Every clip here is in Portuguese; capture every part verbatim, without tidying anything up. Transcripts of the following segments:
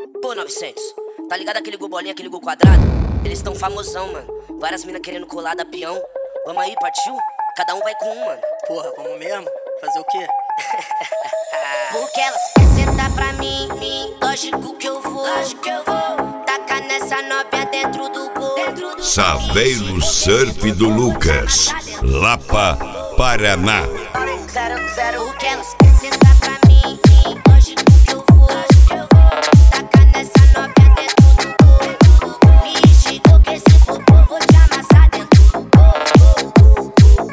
Pô, novecentos, tá ligado aquele gol bolinha, aquele gol quadrado? Eles tão famosão, mano. Várias minas querendo colar da peão. Vamos aí, partiu? Cada um vai com um, mano. Porra, vamos mesmo? Fazer o quê? Porque elas querem sentar pra mim, mim. Lógico que eu vou, lógico que eu vou. Tacar nessa novinha dentro do gol. Dentro do Saveiro Surf do Lucas, Lapa, Paraná. Zero, zero, porque elas querem sentar pra mim, mim. Lógico que eu vou, lógico que eu vou. Tacar nessa novinha dentro do gol. Me esticou que esse popô vou te amassar dentro do gol.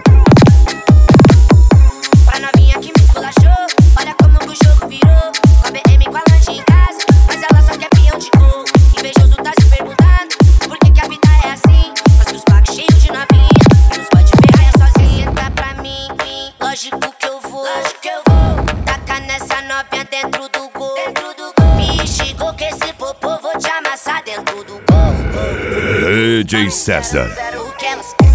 Pra novinha que me esculachou, olha como que o jogo virou. Com a B M com a lanche em casa, mas ela só quer peão de gol. Invejoso tá se perguntando por que que a vida é assim. Mas que os pacos cheios de novinha e os pode ferrar sozinha. Senta pra mim, mim, lógico que eu vou, lógico que eu vou. Tacar nessa novinha dentro do gol, dentro do gol. Me esticou que esse popô vou te amassar dentro do gol. D J César. Zero, zero, o que elas